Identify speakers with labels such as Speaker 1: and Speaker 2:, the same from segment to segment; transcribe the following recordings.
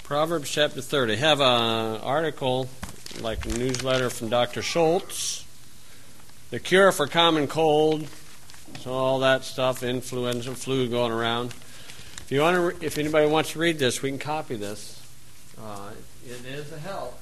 Speaker 1: Proverbs chapter 30. I have an article, like a newsletter from Dr. Schultz. The cure for common cold, so all that stuff, influenza, flu going around. If anybody wants to read this, we can copy this. It is a help.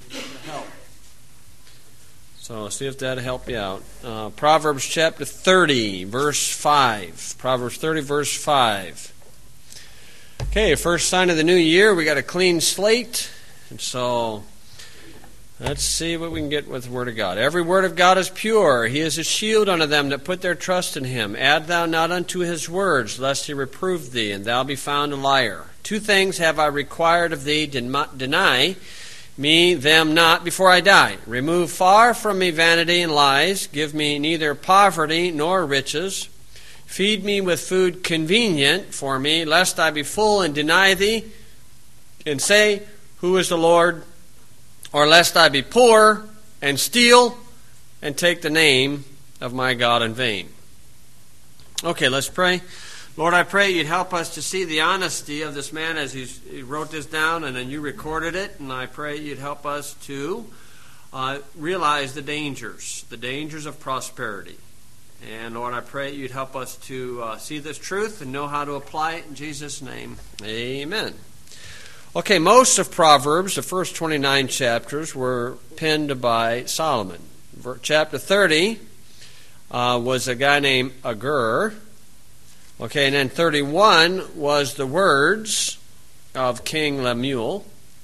Speaker 1: So see if that'll help you out. Proverbs chapter 30, verse 5. Proverbs 30, verse 5. Okay, first sign of the new year, we got a clean slate. And so let's see what we can get with the Word of God. Every word of God is pure. He is a shield unto them that put their trust in Him. Add thou not unto His words, lest He reprove thee, and thou be found a liar. 2 things have I required of thee, deny me them not before I die. Remove far from me vanity and lies. Give me neither poverty nor riches. Feed me with food convenient for me, lest I be full and deny thee, and say, Who is the Lord? Or lest I be poor and steal and take the name of my God in vain. Okay, let's pray. Lord, I pray you'd help us to see the honesty of this man as he wrote this down and then you recorded it. And I pray you'd help us to realize the dangers of prosperity. And Lord, I pray you'd help us to see this truth and know how to apply it in Jesus' name. Amen. Okay, most of Proverbs, the first 29 chapters, were penned by Solomon. Chapter 30 was a guy named Agur. Okay, and then 31 was the words of King Lemuel,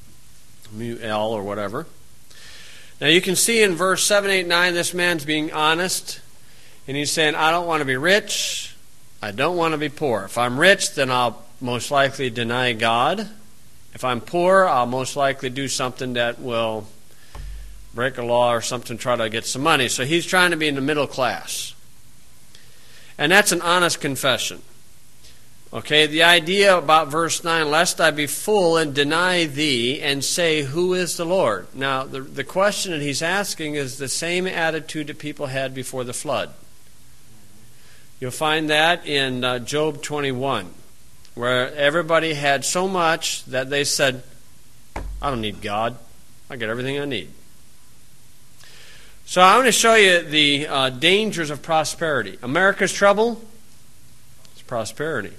Speaker 1: or whatever. Now you can see in verse 7, 8, 9, this man's being honest. And he's saying, I don't want to be rich. I don't want to be poor. If I'm rich, then I'll most likely deny God. If I'm poor, I'll most likely do something that will break a law or something, try to get some money. So he's trying to be in the middle class. And that's an honest confession. Okay, the idea about verse 9, lest I be full and deny thee and say, Who is the Lord? Now, the question that he's asking is the same attitude that people had before the flood. You'll find that in Job 21, where everybody had so much that they said, I don't need God. I get everything I need. So I want to show you the dangers of prosperity. America's trouble is prosperity.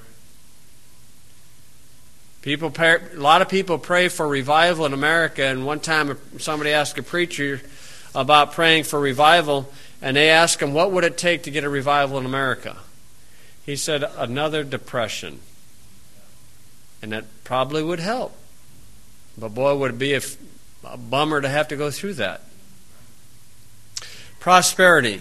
Speaker 1: A lot of people pray for revival in America, and one time somebody asked a preacher about praying for revival, and they asked him, what would it take to get a revival in America? He said, another depression. And that probably would help. But boy, would it be a bummer to have to go through that. Prosperity.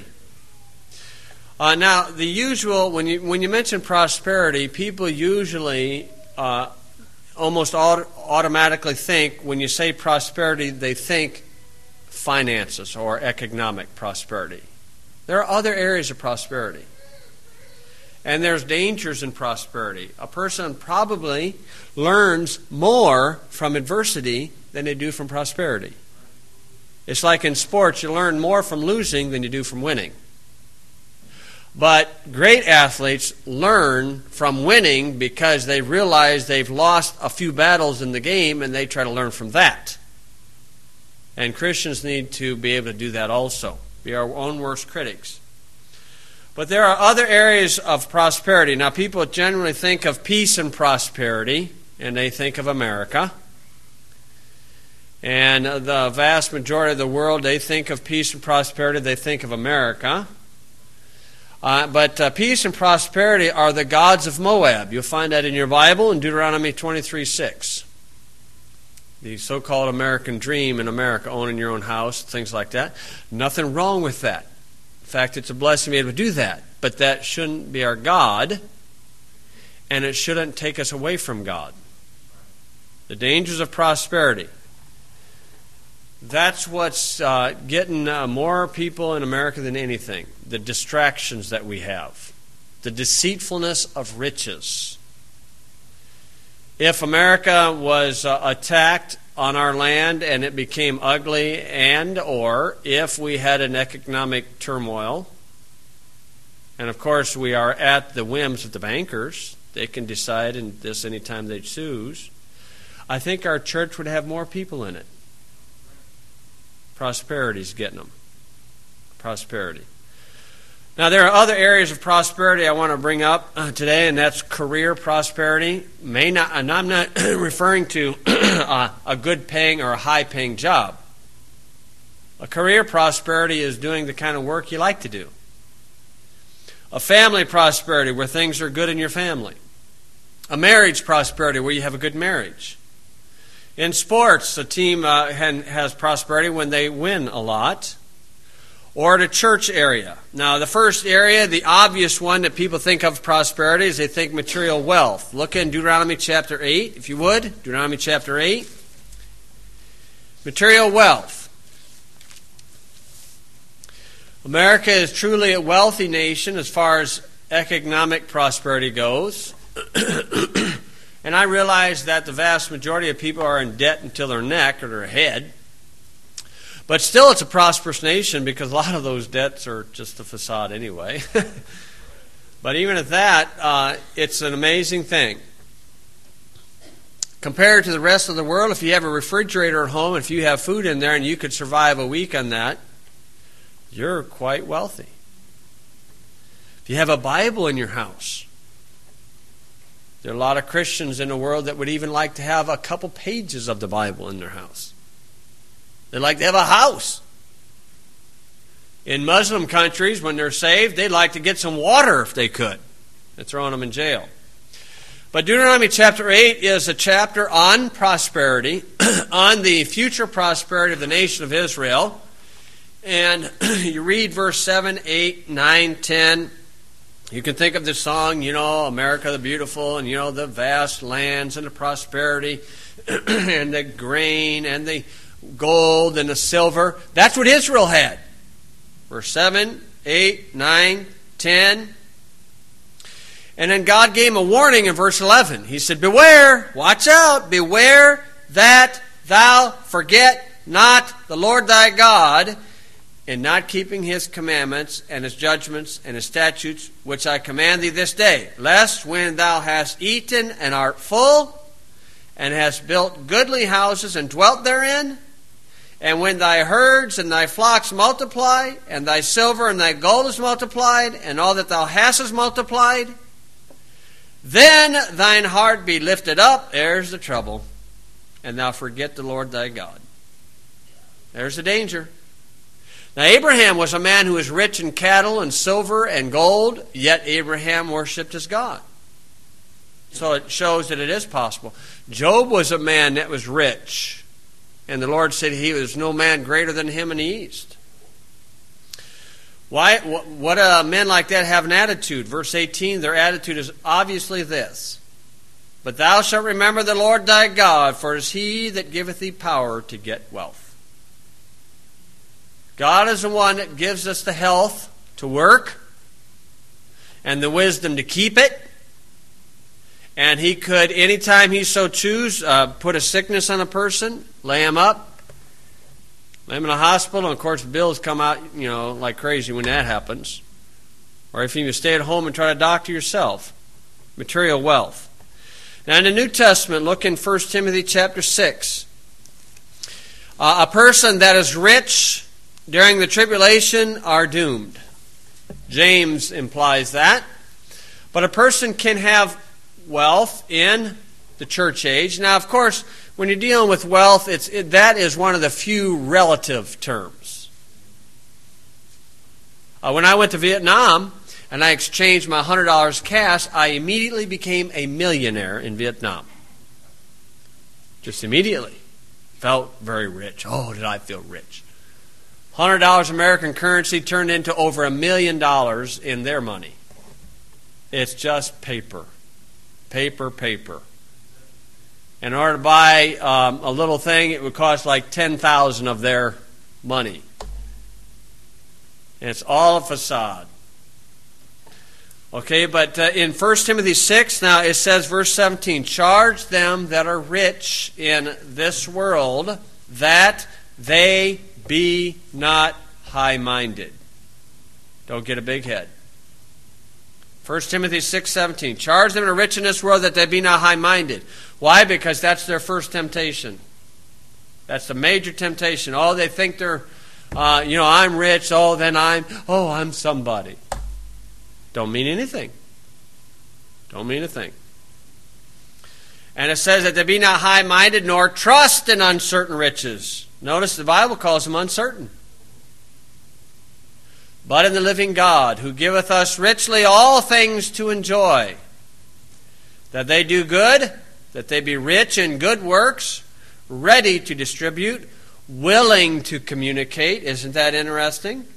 Speaker 1: Now, the usual, when you mention prosperity, people usually almost automatically think, when you say prosperity, they think finances or economic prosperity. There are other areas of prosperity. And there's dangers in prosperity. A person probably learns more from adversity than they do from prosperity. It's like in sports, you learn more from losing than you do from winning. But great athletes learn from winning because they realize they've lost a few battles in the game and they try to learn from that. And Christians need to be able to do that also. Be our own worst critics. But there are other areas of prosperity. Now, people generally think of peace and prosperity, and they think of America. And the vast majority of the world, they think of peace and prosperity, they think of America. But peace and prosperity are the gods of Moab. You'll find that in your Bible in Deuteronomy 23:6. The so-called American dream in America, owning your own house, things like that. Nothing wrong with that. In fact, it's a blessing to be able to do that. But that shouldn't be our God, and it shouldn't take us away from God. The dangers of prosperity. That's what's getting more people in America than anything. The distractions that we have. The deceitfulness of riches. If America was attacked on our land and it became ugly, and or if we had an economic turmoil, and of course we are at the whims of the bankers, they can decide in this anytime they choose, I think our church would have more people in it. Prosperity's getting them. Prosperity. Now, there are other areas of prosperity I want to bring up today, and that's career prosperity. And I'm not referring to a good-paying or a high-paying job. A career prosperity is doing the kind of work you like to do. A family prosperity, where things are good in your family. A marriage prosperity, where you have a good marriage. In sports, a team has prosperity when they win a lot. Or at a church area. Now, the first area, the obvious one that people think of prosperity, is they think material wealth. Look in Deuteronomy chapter 8, if you would. Deuteronomy chapter 8. Material wealth. America is truly a wealthy nation as far as economic prosperity goes. And I realize that the vast majority of people are in debt until their neck or their head. But still, it's a prosperous nation because a lot of those debts are just a facade anyway. But even at that, it's an amazing thing. Compared to the rest of the world, if you have a refrigerator at home, if you have food in there and you could survive a week on that, you're quite wealthy. If you have a Bible in your house, there are a lot of Christians in the world that would even like to have a couple pages of the Bible in their house. They'd like to have a house. In Muslim countries, when they're saved, they'd like to get some water if they could. They're throwing them in jail. But Deuteronomy chapter 8 is a chapter on prosperity, on the future prosperity of the nation of Israel. And you read verse 7, 8, 9, 10. You can think of the song, America the Beautiful, and, the vast lands and the prosperity and the grain and the gold and the silver. That's what Israel had. Verse 7, 8, 9, 10. And then God gave him a warning in verse 11. He said, beware, watch out, beware that thou forget not the Lord thy God in not keeping his commandments and his judgments and his statutes, which I command thee this day, lest when thou hast eaten and art full, and hast built goodly houses and dwelt therein, and when thy herds and thy flocks multiply, and thy silver and thy gold is multiplied, and all that thou hast is multiplied, then thine heart be lifted up, there's the trouble, and thou forget the Lord thy God. There's the danger. Now Abraham was a man who was rich in cattle and silver and gold, yet Abraham worshipped his God. So it shows that it is possible. Job was a man that was rich. And the Lord said he was no man greater than him in the east. Why? What men like that have an attitude? Verse 18, their attitude is obviously this. But thou shalt remember the Lord thy God, for it is he that giveth thee power to get wealth. God is the one that gives us the health to work and the wisdom to keep it. And he could, anytime he so choose, put a sickness on a person, lay him up, lay him in a hospital, and of course bills come out, like crazy when that happens. Or if you stay at home and try to doctor yourself. Material wealth. Now in the New Testament, look in 1 Timothy chapter 6. A person that is rich during the tribulation are doomed. James implies that. But a person can have wealth in the church age. Now, of course, when you're dealing with wealth, that is one of the few relative terms. When I went to Vietnam and I exchanged my $100 cash, I immediately became a millionaire in Vietnam. Just immediately. Felt very rich. Oh, did I feel rich. $100 American currency turned into over $1 million in their money. It's just paper. Paper. In order to buy a little thing, it would cost like $10,000 of their money. And it's all a facade. Okay, but in 1 Timothy 6, now it says, verse 17, charge them that are rich in this world that they be not high-minded. Don't get a big head. 1 Timothy 6:17. Charge them that are rich in this world that they be not high-minded. Why? Because that's their first temptation. That's the major temptation. Oh, they think they're, I'm rich. Oh, then I'm somebody. Don't mean anything. Don't mean a thing. And it says that they be not high-minded, nor trust in uncertain riches. Notice the Bible calls them uncertain. But in the living God, who giveth us richly all things to enjoy, that they do good, that they be rich in good works, ready to distribute, willing to communicate. Isn't that interesting?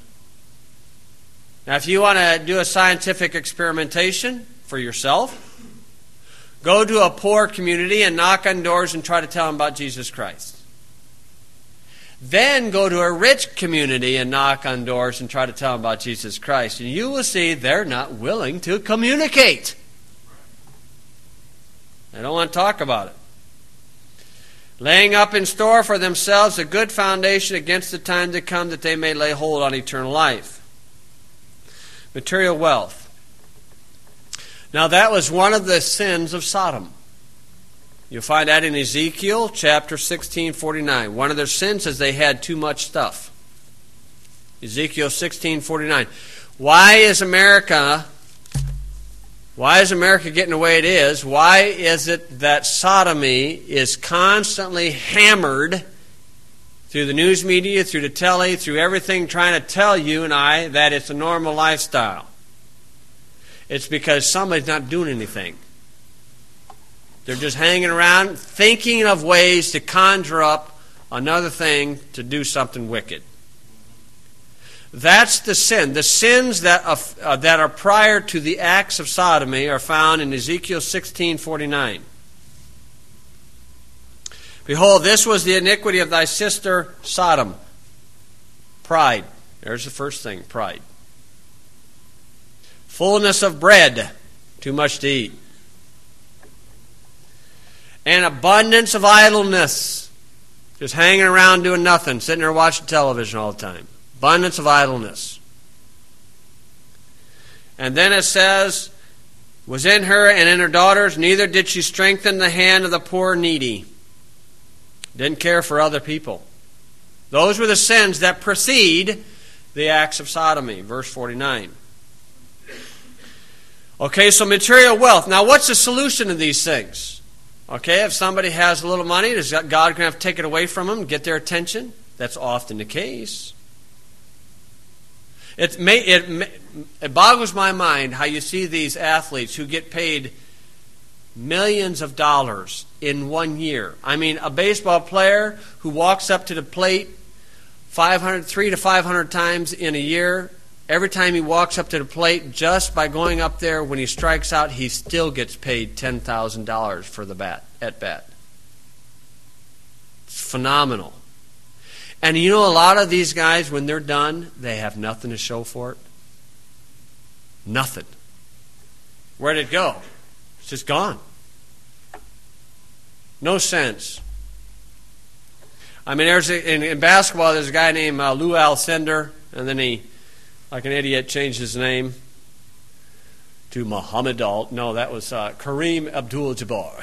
Speaker 1: Now, if you want to do a scientific experimentation for yourself, go to a poor community and knock on doors and try to tell them about Jesus Christ. Then go to a rich community and knock on doors and try to tell them about Jesus Christ. And you will see they're not willing to communicate. They don't want to talk about it. Laying up in store for themselves a good foundation against the time to come, that they may lay hold on eternal life. Material wealth. Now that was one of the sins of Sodom. You'll find that in Ezekiel chapter 16:49. One of their sins is they had too much stuff. Ezekiel 16:49. Why is America getting the way it is? Why is it that sodomy is constantly hammered through the news media, through the telly, through everything, trying to tell you and I that it's a normal lifestyle? It's because somebody's not doing anything. They're just hanging around, thinking of ways to conjure up another thing to do something wicked. That's the sin. The sins that are prior to the acts of sodomy are found in Ezekiel 16:49. Behold, this was the iniquity of thy sister Sodom. Pride. There's the first thing, pride. Fullness of bread, too much to eat. And abundance of idleness, just hanging around doing nothing, sitting there watching television all the time. Abundance of idleness. And then it says, was in her and in her daughters, neither did she strengthen the hand of the poor and needy. Didn't care for other people. Those were the sins that precede the acts of sodomy. Verse 49. Okay, so material wealth. Now what's the solution to these things? Okay, if somebody has a little money, is God going to have to take it away from them, get their attention? That's often the case. It boggles my mind how you see these athletes who get paid millions of dollars in 1 year. I mean, a baseball player who walks up to the plate 300 to 500 times in a year, every time he walks up to the plate, just by going up there, when he strikes out, he still gets paid $10,000 for the at bat. It's phenomenal. And you know, a lot of these guys, when they're done, they have nothing to show for it. Nothing. Where'd it go? It's just gone. No sense. I mean, in basketball, there's a guy named Lou Alcindor, and then he, like an idiot, changed his name to Muhammad Al. No, that was Kareem Abdul-Jabbar.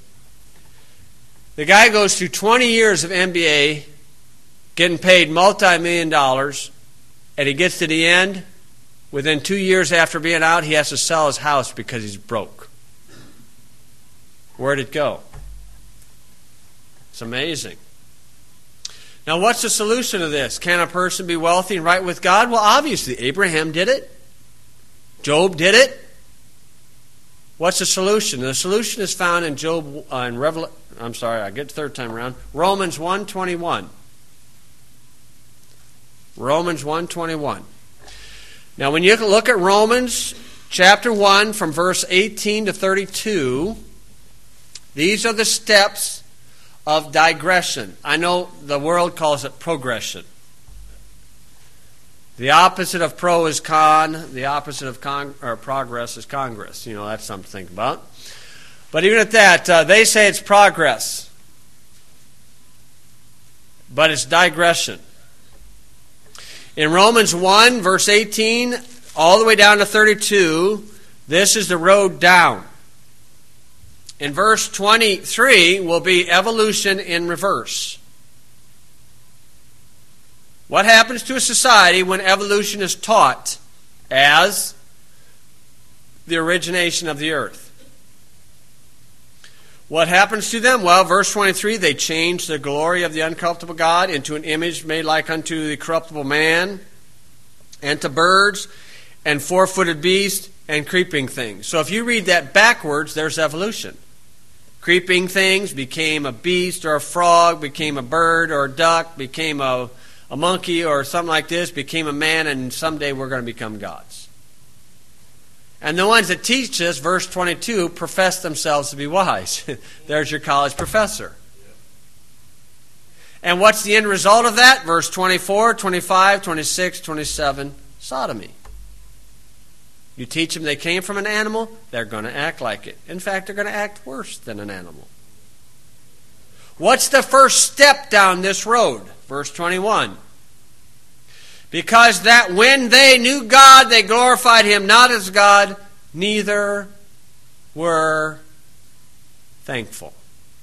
Speaker 1: The guy goes through 20 years of NBA, getting paid multi-million dollars, and he gets to the end. Within 2 years after being out, he has to sell his house because he's broke. Where'd it go? It's amazing. Now, what's the solution to this? Can a person be wealthy and right with God? Well, obviously, Abraham did it. Job did it. What's the solution? The solution is found in Romans 1:21. Romans 1:21. Now, when you look at Romans chapter 1 from verse 18 to 32, these are the steps of digression. I know the world calls it progression. The opposite of pro is con. The opposite of progress is congress. You know, that's something to think about. But even at that, they say it's progress. But it's digression. In Romans 1, verse 18, all the way down to 32, this is the road down. in verse 23 will be evolution in reverse. What happens to a society when evolution is taught as the origination of the earth? What happens to them? Well, verse 23, they change the glory of the uncorruptible God into an image made like unto the corruptible man, and to birds, and four-footed beasts, and creeping things. So if you read that backwards, there's evolution. Creeping things became a beast or a frog, became a bird or a duck, became a monkey or something like this, became a man, and someday we're going to become gods. And the ones that teach this, verse 22, profess themselves to be wise. There's your college professor. And what's the end result of that? Verse 24, 25, 26, 27, sodomy. You teach them they came from an animal, they're going to act like it. In fact, they're going to act worse than an animal. What's the first step down this road? Verse 21. Because that when they knew God, they glorified Him not as God, neither were thankful.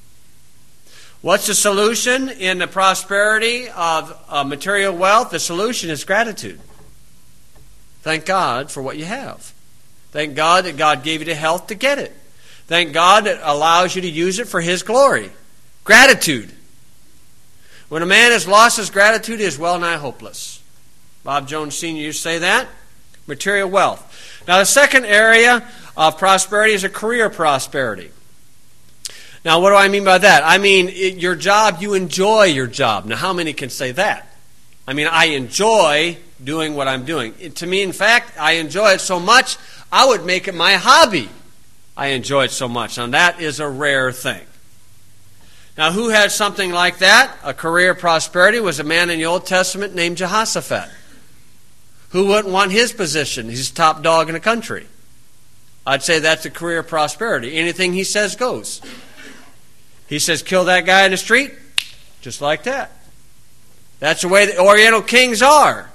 Speaker 1: What's the solution in the prosperity of material wealth? The solution is gratitude. Thank God for what you have. Thank God that God gave you the health to get it. Thank God that allows you to use it for His glory. Gratitude. When a man has lost his gratitude, he is well nigh hopeless. Bob Jones Sr. used to say that. Material wealth. Now the second area of prosperity is a career prosperity. Now what do I mean by that? I mean your job, you enjoy your job. Now how many can say that? I mean I enjoy doing what I'm doing. To me, in fact, I enjoy it so much, I would make it my hobby. I enjoy it so much. Now that is a rare thing. Now who had something like that? A career prosperity was a man in the Old Testament named Jehoshaphat. Who wouldn't want his position? He's top dog in the country. I'd say that's a career prosperity. Anything he says goes. He says, kill that guy in the street, just like that. That's the way the Oriental kings are.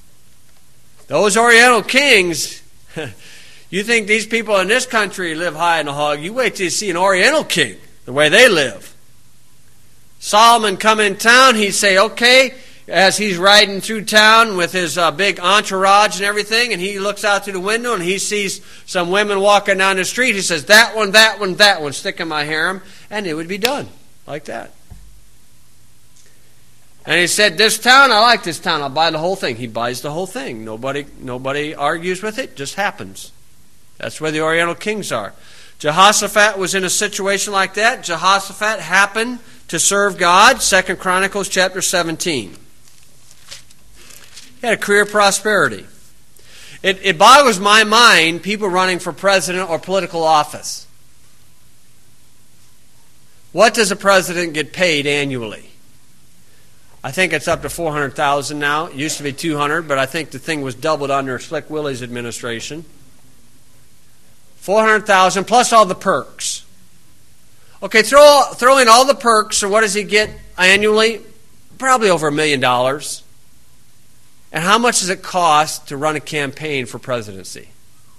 Speaker 1: Those Oriental kings, you think these people in this country live high in the hog, you wait till you see an Oriental king, the way they live. Solomon come in town, he'd say, okay, as he's riding through town with his big entourage and everything, and he looks out through the window and he sees some women walking down the street. He says, that one, that one, that one, stick in my harem, and it would be done like that. And he said, this town, I like this town, I'll buy the whole thing. He buys the whole thing. Nobody argues with it, just happens. That's where the Oriental kings are. Jehoshaphat was in a situation like that. Jehoshaphat happened to serve God. 2 Chronicles chapter 17. He had a career prosperity. It boggles my mind, people running for president or political office. What does a president get paid annually? I think it's up to $400,000 now. It used to be $200,000, but I think the thing was doubled under Slick Willie's administration. $400,000 plus all the perks. Okay, throw in all the perks, so what does he get annually? Probably over $1 million. And how much does it cost to run a campaign for presidency?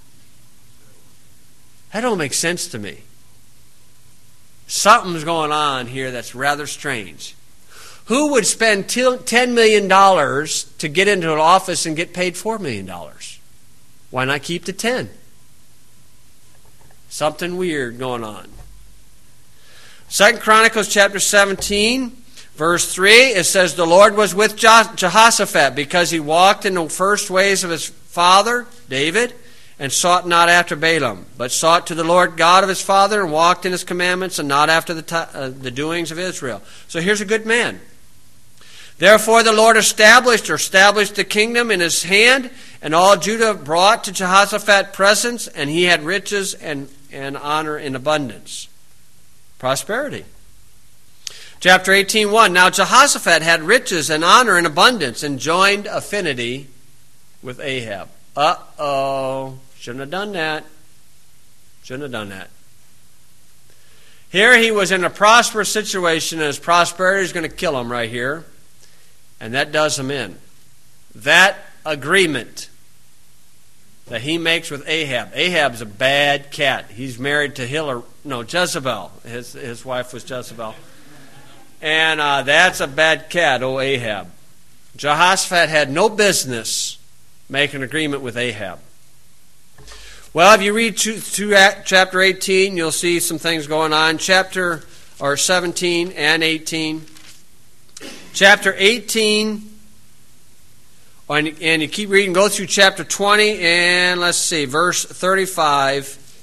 Speaker 1: That don't make sense to me. Something's going on here that's rather strange. Who would spend $10 million to get into an office and get paid $4 million? Why not keep the 10? Something weird going on. 2 Chronicles chapter 17, verse 3, it says, the Lord was with Jehoshaphat because he walked in the first ways of his father, David, and sought not after Balaam, but sought to the Lord God of his father and walked in his commandments and not after the doings of Israel. So here's a good man. Therefore the Lord established the kingdom in his hand, and all Judah brought to Jehoshaphat presents, and he had riches and honor in abundance. Prosperity. Chapter 18:1. Now Jehoshaphat had riches and honor in abundance, and joined affinity with Ahab. Shouldn't have done that. Shouldn't have done that. Here he was in a prosperous situation, and his prosperity is going to kill him right here. And that does him in. That agreement that he makes with Ahab. Ahab's a bad cat. He's married to Jezebel. His wife was Jezebel. And that's a bad cat, Ahab. Jehoshaphat had no business making an agreement with Ahab. Well, if you read chapter 18, you'll see some things going on. Chapter 17 and 18. Chapter 18, and you keep reading, go through chapter 20, and let's see, verse 35,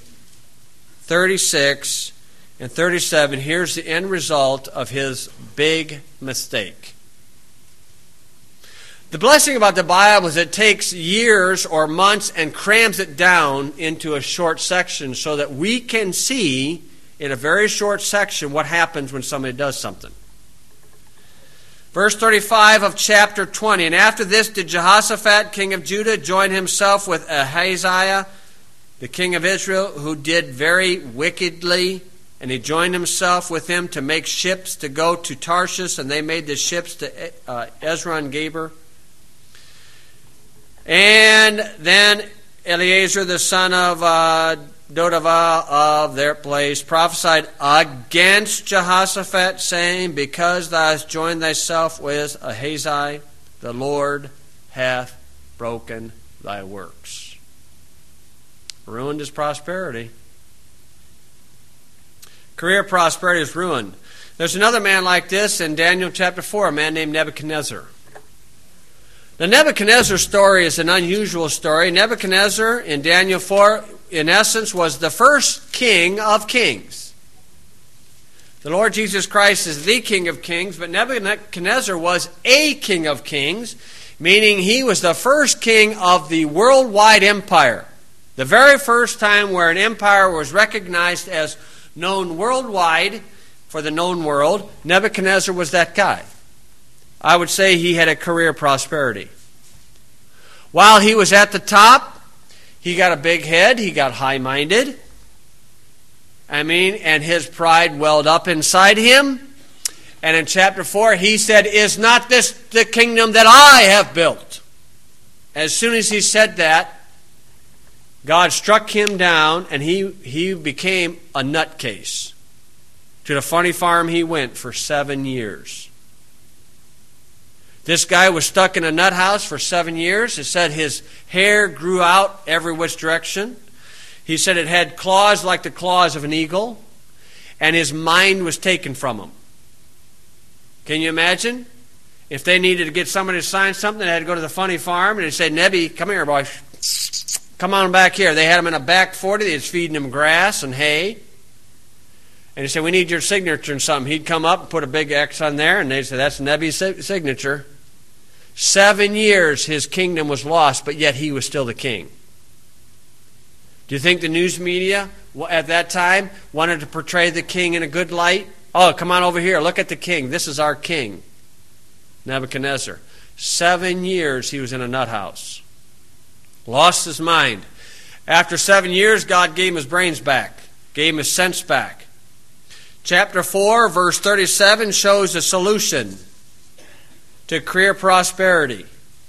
Speaker 1: 36, and 37. Here's the end result of his big mistake. The blessing about the Bible is it takes years or months and crams it down into a short section so that we can see in a very short section what happens when somebody does something. Verse 35 of chapter 20. And after this did Jehoshaphat, king of Judah, join himself with Ahaziah, the king of Israel, who did very wickedly. And he joined himself with him to make ships to go to Tarshish. And they made the ships to Ezron-Geber. And then Eleazar, the son of Dodavah of their place, prophesied against Jehoshaphat, saying, because thou hast joined thyself with Ahaziah, the Lord hath broken thy works. Ruined his prosperity. Career prosperity is ruined. There's another man like this in Daniel chapter 4, a man named Nebuchadnezzar. The Nebuchadnezzar story is an unusual story. Nebuchadnezzar in Daniel 4, in essence, was the first king of kings. The Lord Jesus Christ is the King of kings, but Nebuchadnezzar was a king of kings, meaning he was the first king of the worldwide empire. The very first time where an empire was recognized as known worldwide for the known world, Nebuchadnezzar was that guy. I would say he had a career prosperity. While he was at the top, he got a big head, he got high-minded. And his pride welled up inside him. And in chapter 4, he said, is not this the kingdom that I have built? As soon as he said that, God struck him down, and he became a nutcase. To the funny farm he went for 7 years. This guy was stuck in a nut house for 7 years. It said his hair grew out every which direction. He said it had claws like the claws of an eagle. And his mind was taken from him. Can you imagine? If they needed to get somebody to sign something, they had to go to the funny farm. And they'd say, Nebby, come here, boy. Come on back here. They had him in a back 40. They was feeding him grass and hay. And he said, we need your signature and something. He'd come up and put a big X on there. And they'd say, that's Nebby's signature. 7 years his kingdom was lost, but yet he was still the king. Do you think the news media at that time wanted to portray the king in a good light? Oh, come on over here. Look at the king. This is our king, Nebuchadnezzar. 7 years he was in a nut house. Lost his mind. After 7 years, God gave him his brains back. Gave him his sense back. Chapter 4, verse 37 shows a solution to career prosperity.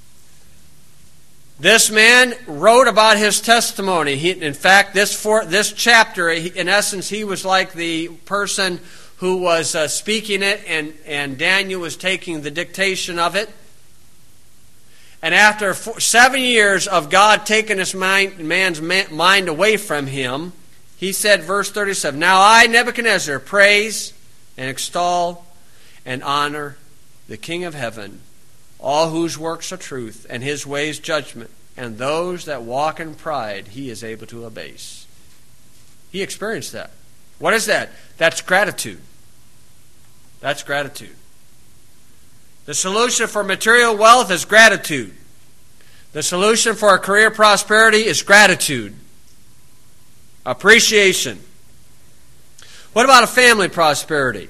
Speaker 1: This man wrote about his testimony. In fact, this chapter, in essence, he was like the person who was speaking it, and Daniel was taking the dictation of it. And after 7 years of God taking this man's mind away from him, he said, verse 37, now I, Nebuchadnezzar, praise and extol and honor the King of heaven, all whose works are truth, and his ways judgment, and those that walk in pride he is able to abase. He experienced that. What is that? That's gratitude. That's gratitude. The solution for material wealth is gratitude. The solution for a career prosperity is gratitude. Appreciation. What about a family prosperity?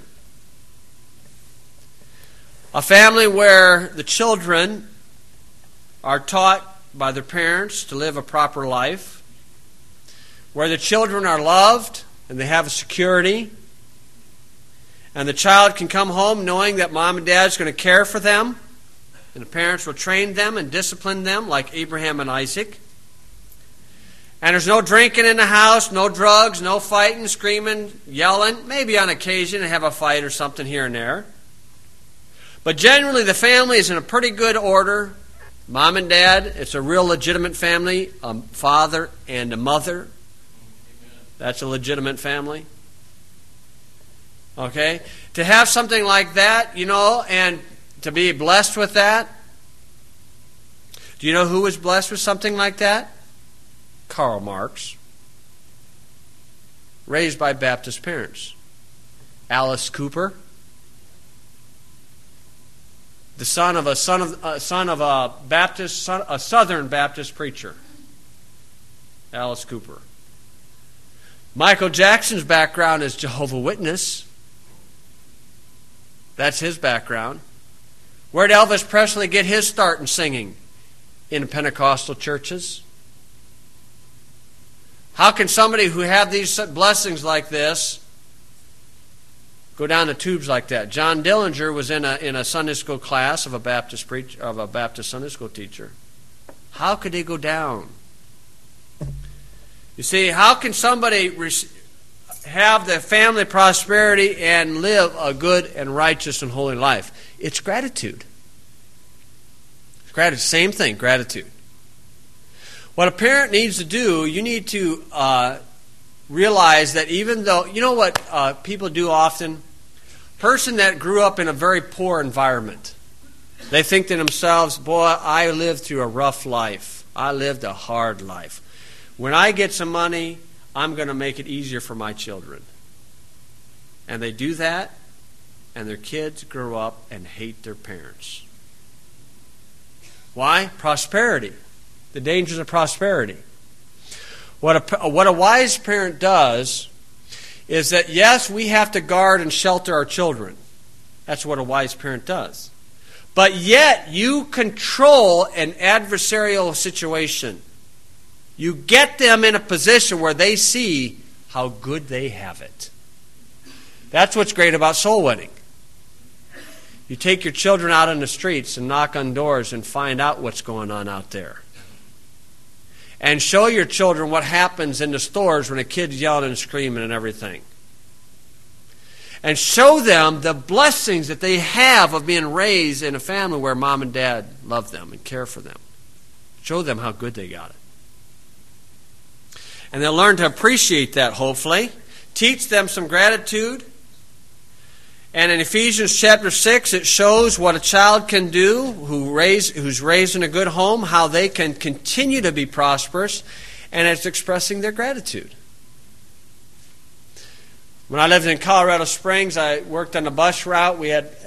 Speaker 1: A family where the children are taught by their parents to live a proper life, where the children are loved and they have a security, and the child can come home knowing that mom and dad is going to care for them, and the parents will train them and discipline them like Abraham and Isaac. And there's no drinking in the house, no drugs, no fighting, screaming, yelling. Maybe on occasion have a fight or something here and there. But generally the family is in a pretty good order. Mom and dad, it's a real legitimate family. A father and a mother. That's a legitimate family. Okay? To have something like that, and to be blessed with that. Do you know who was blessed with something like that? Karl Marx. Raised by Baptist parents. Alice Cooper. The son of a Southern Baptist preacher. Alice Cooper. Michael Jackson's background is Jehovah's Witness. That's his background. Where did Elvis Presley get his start in singing? In Pentecostal churches. How can somebody who have these blessings like this go down the tubes like that? John Dillinger was in a Sunday school class of a Baptist Sunday school teacher. How could they go down? You see, how can somebody have the family prosperity and live a good and righteous and holy life? It's gratitude. Same thing, gratitude. What a parent needs to do, you need to realize that even though, you know what people do often? Person that grew up in a very poor environment, they think to themselves, boy, I lived through a rough life. I lived a hard life. When I get some money, I'm going to make it easier for my children. And they do that, and their kids grow up and hate their parents. Why? Prosperity. The dangers of prosperity. What a wise parent does is that, yes, we have to guard and shelter our children. That's what a wise parent does. But yet, you control an adversarial situation. You get them in a position where they see how good they have it. That's what's great about soul winning. You take your children out on the streets and knock on doors and find out what's going on out there. And show your children what happens in the stores when a kid's yelling and screaming and everything. And show them the blessings that they have of being raised in a family where mom and dad love them and care for them. Show them how good they got it. And they'll learn to appreciate that, hopefully. Teach them some gratitude. And in Ephesians chapter 6, it shows what a child can do who's raised in a good home, how they can continue to be prosperous, and it's expressing their gratitude. When I lived in Colorado Springs, I worked on the bus route. We had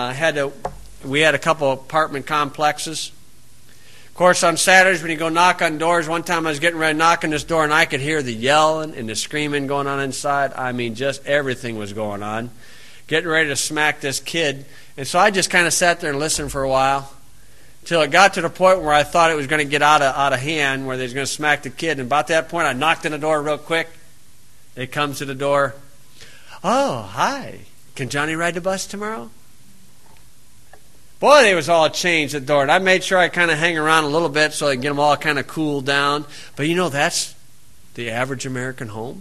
Speaker 1: a couple apartment complexes. Of course, on Saturdays when you go knock on doors, one time I was getting ready to knock on this door, and I could hear the yelling and the screaming going on inside. I mean, just everything was going on. Getting ready to smack this kid. And so I just kind of sat there and listened for a while until it got to the point where I thought it was going to get out of hand, where they was going to smack the kid. And about that point, I knocked on the door real quick. They come to the door. Oh, hi. Can Johnny ride the bus tomorrow? Boy, they was all changed at the door. And I made sure I kind of hang around a little bit so I can get them all kind of cooled down. But that's the average American home.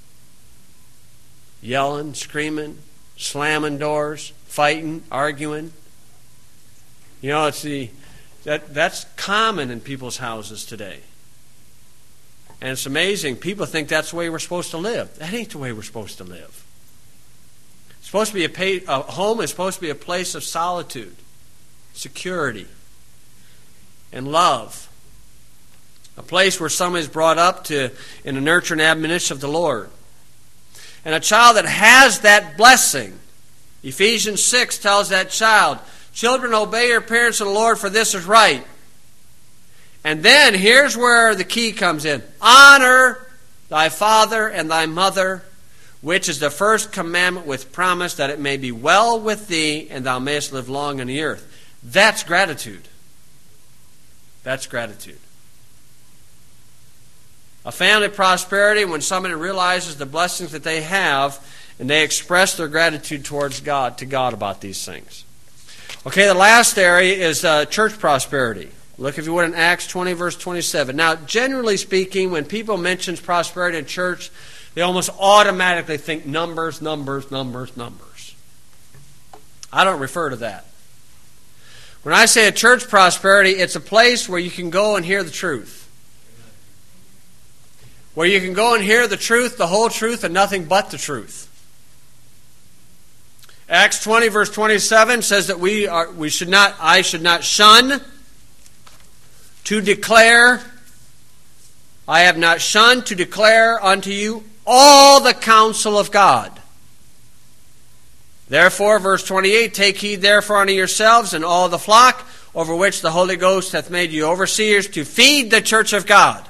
Speaker 1: Yelling, screaming, slamming doors, fighting, arguing. That's common in people's houses today. And it's amazing. People think that's the way we're supposed to live. That ain't the way we're supposed to live. It's supposed to be a home is supposed to be a place of solitude, security, and love. A place where someone is brought up in the nurture and admonition of the Lord. And a child that has that blessing, Ephesians 6 tells that child, children, obey your parents in the Lord, for this is right. And then here's where the key comes in. Honor thy father and thy mother, which is the first commandment with promise, that it may be well with thee and thou mayest live long on the earth. That's gratitude. That's gratitude. A family prosperity, when somebody realizes the blessings that they have and they express their gratitude towards God, to God about these things. Okay, the last area is church prosperity. Look, if you would, in Acts 20, verse 27. Now, generally speaking, when people mention prosperity in church, they almost automatically think numbers, numbers, numbers, numbers. I don't refer to that. When I say a church prosperity, it's a place where you can go and hear the truth. Where you can go and hear the truth, the whole truth, and nothing but the truth. Acts 20, verse 27 says that I should not shun to declare, I have not shunned to declare unto you all the counsel of God. Therefore, verse 28, take heed therefore unto yourselves and all the flock over which the Holy Ghost hath made you overseers to feed the church of God.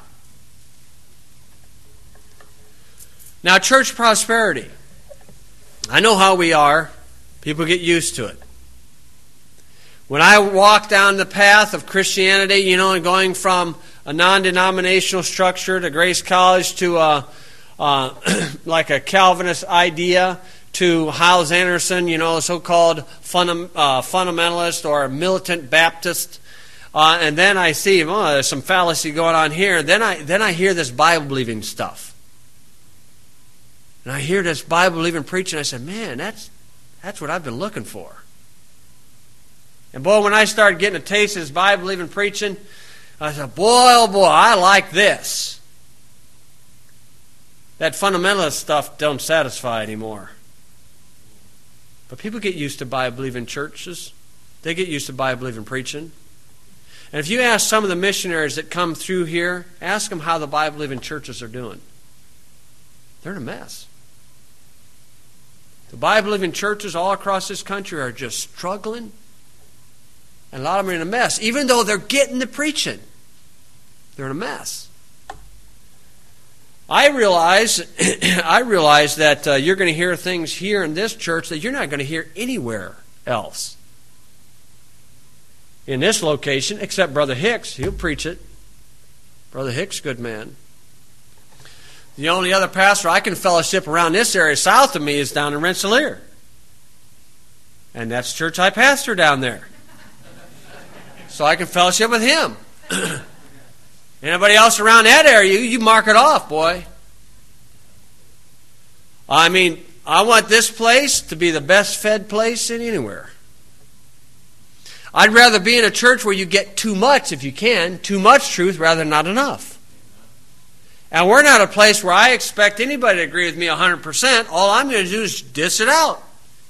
Speaker 1: Now, church prosperity. I know how we are. People get used to it. When I walk down the path of Christianity, and going from a non-denominational structure to Grace College to like a Calvinist idea to Hyles Anderson, a so-called fundamentalist or a militant Baptist, and then I see, there's some fallacy going on here. And then I hear this Bible-believing stuff. And I hear this Bible-believing preaching, I said, man, that's what I've been looking for. And boy, when I started getting a taste of this Bible-believing preaching, I said, boy, oh boy, I like this. That fundamentalist stuff don't satisfy anymore. But people get used to Bible-believing churches. They get used to Bible-believing preaching. And if you ask some of the missionaries that come through here, ask them how the Bible-believing churches are doing. They're in a mess. The Bible-believing churches all across this country are just struggling. And a lot of them are in a mess. Even though they're getting the preaching, they're in a mess. I realize that you're going to hear things here in this church that you're not going to hear anywhere else. In this location, except Brother Hicks. He'll preach it. Brother Hicks, good man. The only other pastor I can fellowship around this area south of me is down in Rensselaer. And that's the church I pastor down there. So I can fellowship with him. Anybody else around that area, you mark it off, boy. I mean, I want this place to be the best fed place in anywhere. I'd rather be in a church where you get too much, if you can, too much truth rather than not enough. And we're not a place where I expect anybody to agree with me 100%. All I'm going to do is diss it out.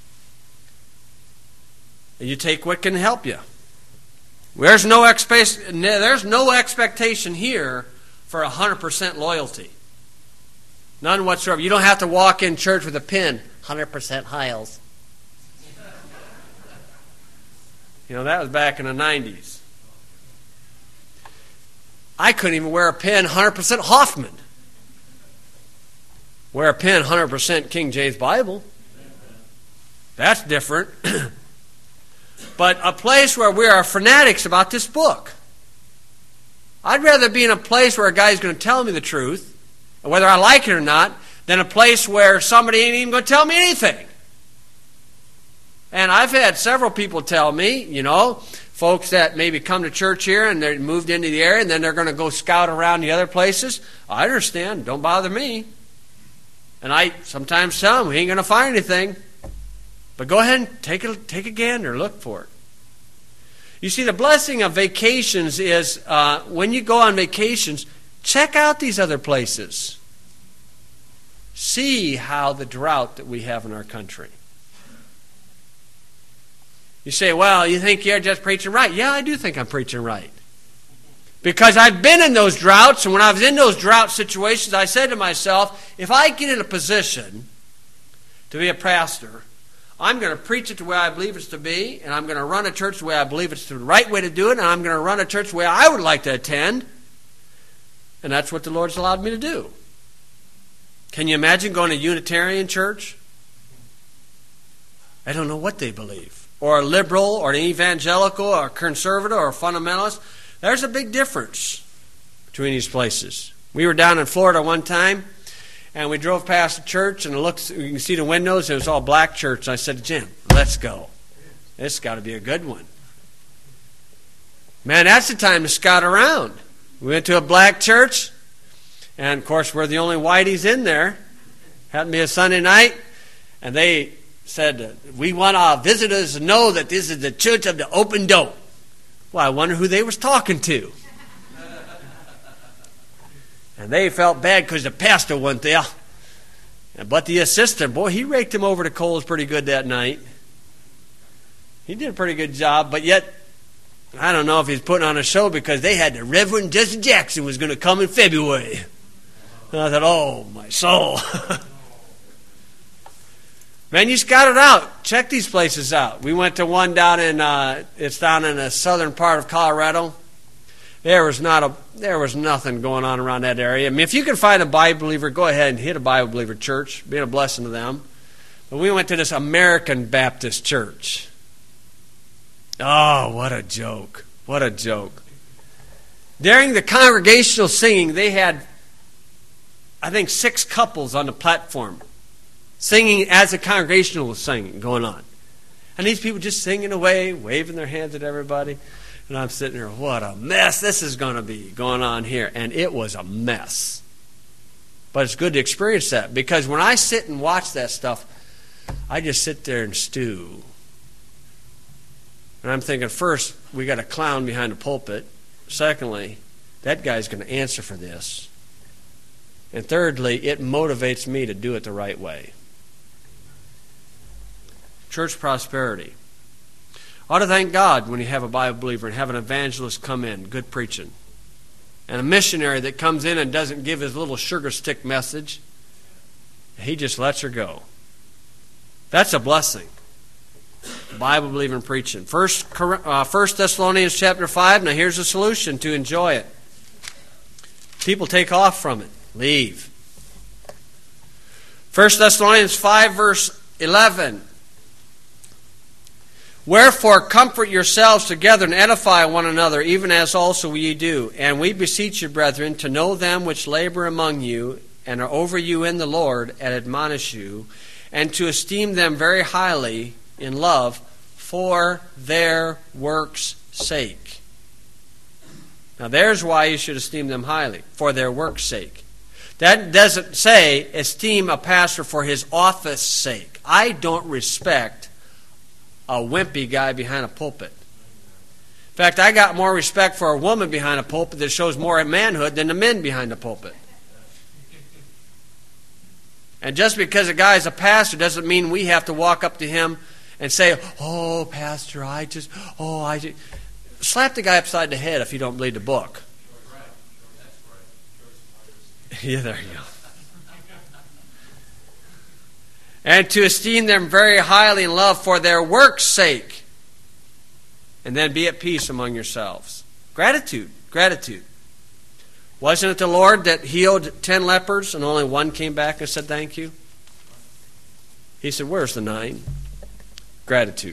Speaker 1: And you take what can help you. There's no expectation here for 100% loyalty. None whatsoever. You don't have to walk in church with a pin. 100% Hyles. That was back in the 90s. I couldn't even wear a pin 100% Hoffman. Wear a pin 100% King James Bible. That's different. But a place where we are fanatics about this book. I'd rather be in a place where a guy's going to tell me the truth, whether I like it or not, than a place where somebody ain't even going to tell me anything. And I've had several people tell me, folks that maybe come to church here and they're moved into the area and then they're going to go scout around the other places. I understand. Don't bother me. And I sometimes tell them, we ain't going to find anything. But go ahead and take a gander, look for it. You see, the blessing of vacations is when you go on vacations, check out these other places. See how the drought that we have in our country. You say, well, you think you're just preaching right. Yeah, I do think I'm preaching right. Because I've been in those droughts, and when I was in those drought situations, I said to myself, if I get in a position to be a pastor, I'm going to preach it the way I believe it's to be, and I'm going to run a church the way I believe it's the right way to do it, and I'm going to run a church the way I would like to attend. And that's what the Lord's allowed me to do. Can you imagine going to a Unitarian church? I don't know what they believe. Or a liberal, or an evangelical, or a conservative, or a fundamentalist. There's a big difference between these places. We were down in Florida one time, and we drove past a church, and you can see the windows, it was all black church. And I said to Jim, let's go. This has got to be a good one. Man, that's the time to scout around. We went to a black church, and of course we're the only whiteys in there. Happened to be a Sunday night, and they said, we want our visitors to know that this is the church of the open door. Well, I wonder who they was talking to. And they felt bad because the pastor went there. But the assistant, boy, he raked him over the coals pretty good that night. He did a pretty good job, but yet, I don't know if he's putting on a show because they had the Reverend Jesse Jackson was going to come in February. And I thought, oh, my soul. Man, you scout it out. Check these places out. We went to one down in, it's down in the southern part of Colorado. There was nothing going on around that area. I mean, if you can find a Bible believer, go ahead and hit a Bible believer church. Being a blessing to them. But we went to this American Baptist church. Oh, what a joke. What a joke. During the congregational singing, they had, I think, 6 couples on the platform singing as the congregational was singing, going on. And these people just singing away, waving their hands at everybody. And I'm sitting there, what a mess this is going to be going on here. And it was a mess. But it's good to experience that, because when I sit and watch that stuff, I just sit there and stew. And I'm thinking, first, we got a clown behind the pulpit. Secondly, that guy's going to answer for this. And thirdly, it motivates me to do it the right way. Church prosperity. Ought to thank God when you have a Bible believer and have an evangelist come in, good preaching. And a missionary that comes in and doesn't give his little sugar stick message. He just lets her go. That's a blessing. Bible believing preaching. First Thessalonians chapter 5. Now here's a solution to enjoy it. People take off from it. Leave. 1 Thessalonians 5 verse 11. Wherefore comfort yourselves together and edify one another, even as also ye do. And we beseech you, brethren, to know them which labor among you and are over you in the Lord, and admonish you, and to esteem them very highly in love for their works' sake. Now there's why you should esteem them highly, for their works' sake. That doesn't say esteem a pastor for his office sake. I don't respect a wimpy guy behind a pulpit. In fact, I got more respect for a woman behind a pulpit that shows more manhood than the men behind the pulpit. And just because a guy is a pastor doesn't mean we have to walk up to him and say, oh, pastor, slap the guy upside the head if you don't believe the book. Yeah, there you go. And to esteem them very highly in love for their work's sake. And then be at peace among yourselves. Gratitude. Wasn't it the Lord that healed 10 lepers and only one came back and said thank you? He said, where's the 9? Gratitude.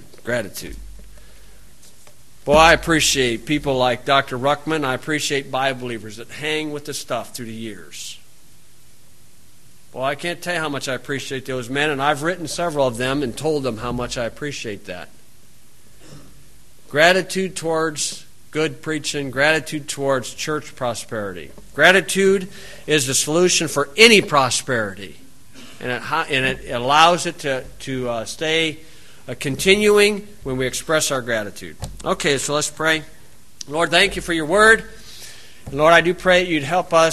Speaker 1: Boy, I appreciate people like Dr. Ruckman. I appreciate Bible believers that hang with the stuff through the years. Well, I can't tell you how much I appreciate those men, and I've written several of them and told them how much I appreciate that. Gratitude towards good preaching, gratitude towards church prosperity. Gratitude is the solution for any prosperity, and it allows it to stay continuing when we express our gratitude. Okay, so let's pray. Lord, thank you for your word. Lord, I do pray that you'd help us